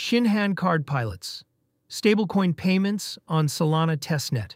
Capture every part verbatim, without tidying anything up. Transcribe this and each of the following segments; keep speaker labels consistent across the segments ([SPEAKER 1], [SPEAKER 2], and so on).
[SPEAKER 1] Shinhan Card pilots stablecoin payments on Solana testnet.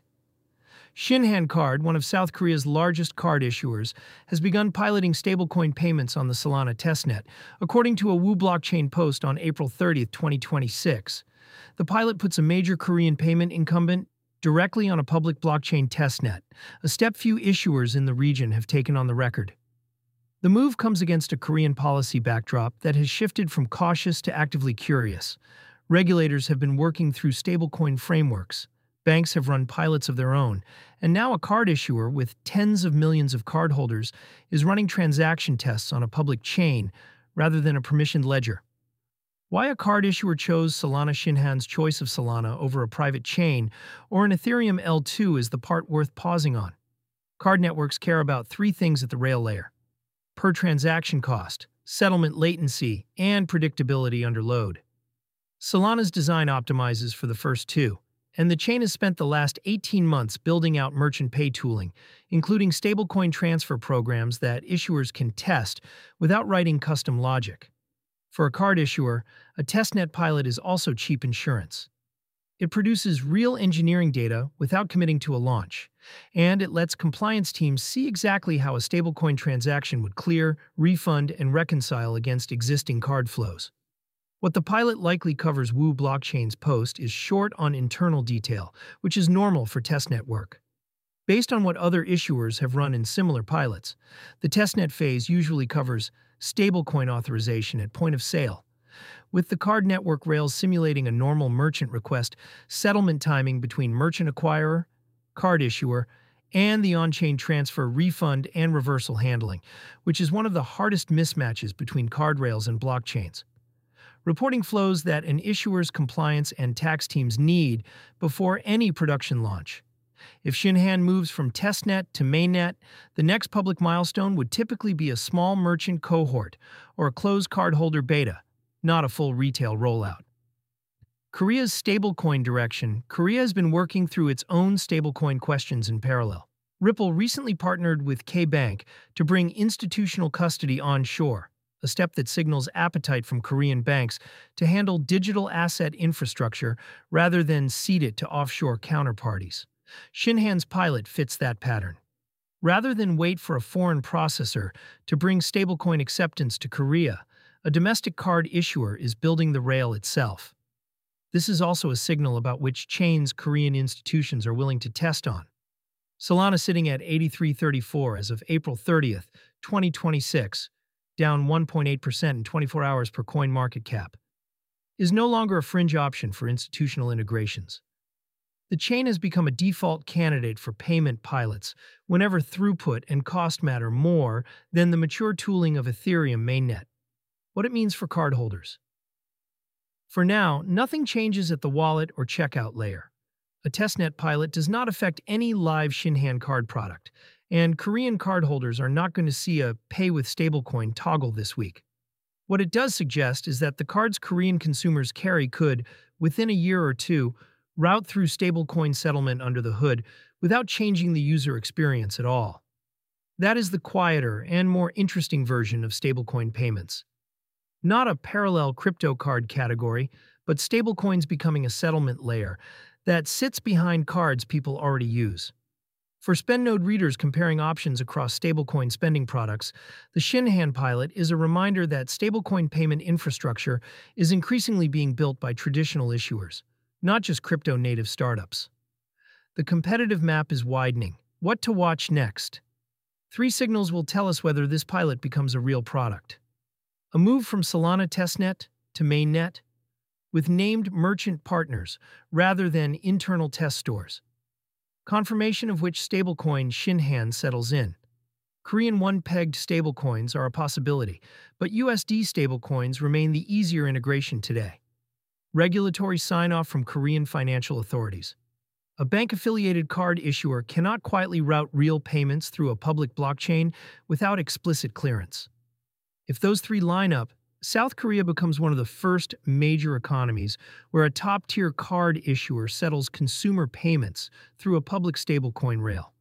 [SPEAKER 1] Shinhan Card, one of South Korea's largest card issuers, has begun piloting stablecoin payments on the Solana testnet, according to a Wu blockchain post on April thirtieth, twenty twenty-six. The pilot puts a major Korean payment incumbent directly on a public blockchain testnet, a step few issuers in the region have taken on the record. The move comes against a Korean policy backdrop that has shifted from cautious to actively curious. Regulators have been working through stablecoin frameworks. Banks have run pilots of their own, and now a card issuer with tens of millions of cardholders is running transaction tests on a public chain rather than a permissioned ledger. Why a card issuer chose Solana Shinhan's choice of Solana over a private chain or an Ethereum L two is the part worth pausing on. Card networks care about three things at the rail layer: per transaction cost, settlement latency, and predictability under load. Solana's design optimizes for the first two, and the chain has spent the last eighteen months building out merchant pay tooling, including stablecoin transfer programs that issuers can test without writing custom logic. For a card issuer, a testnet pilot is also cheap insurance. It produces real engineering data without committing to a launch, and it lets compliance teams see exactly how a stablecoin transaction would clear, refund, and reconcile against existing card flows. What the pilot likely covers, Wu Blockchain's post, is short on internal detail, which is normal for testnet work. Based on what other issuers have run in similar pilots, the testnet phase usually covers stablecoin authorization at point of sale, with the card network rails simulating a normal merchant request, settlement timing between merchant acquirer, card issuer, and the on-chain transfer, refund, and reversal handling, which is one of the hardest mismatches between card rails and blockchains. Reporting flows that an issuer's compliance and tax teams need before any production launch. If Shinhan moves from testnet to mainnet, the next public milestone would typically be a small merchant cohort or a closed cardholder beta, not a full retail rollout. Korea's stablecoin direction. Korea has been working through its own stablecoin questions in parallel. Ripple recently partnered with K-Bank to bring institutional custody onshore, a step that signals appetite from Korean banks to handle digital asset infrastructure rather than cede it to offshore counterparties. Shinhan's pilot fits that pattern. Rather than wait for a foreign processor to bring stablecoin acceptance to Korea, a domestic card issuer is building the rail itself. This is also a signal about which chains Korean institutions are willing to test on. Solana, sitting at eighty-three thirty-four as of April thirtieth, twenty twenty-six, down one point eight percent in twenty-four hours per CoinMarketCap, is no longer a fringe option for institutional integrations. The chain has become a default candidate for payment pilots whenever throughput and cost matter more than the mature tooling of Ethereum mainnet. What it means for cardholders. For now, nothing changes at the wallet or checkout layer. A testnet pilot does not affect any live Shinhan card product, and Korean cardholders are not going to see a pay with stablecoin toggle this week. What it does suggest is that the cards Korean consumers carry could, within a year or two, route through stablecoin settlement under the hood without changing the user experience at all. That is the quieter and more interesting version of stablecoin payments. Not a parallel crypto card category, but stablecoins becoming a settlement layer that sits behind cards people already use. For SpendNode readers comparing options across stablecoin spending products, the Shinhan pilot is a reminder that stablecoin payment infrastructure is increasingly being built by traditional issuers, not just crypto-native startups. The competitive map is widening. What to watch next? Three signals will tell us whether this pilot becomes a real product. A move from Solana testnet to mainnet, with named merchant partners rather than internal test stores. Confirmation of which stablecoin Shinhan settles in. Korean one-pegged stablecoins are a possibility, but U S D stablecoins remain the easier integration today. Regulatory sign-off from Korean financial authorities. A bank-affiliated card issuer cannot quietly route real payments through a public blockchain without explicit clearance. If those three line up, South Korea becomes one of the first major economies where a top-tier card issuer settles consumer payments through a public stablecoin rail.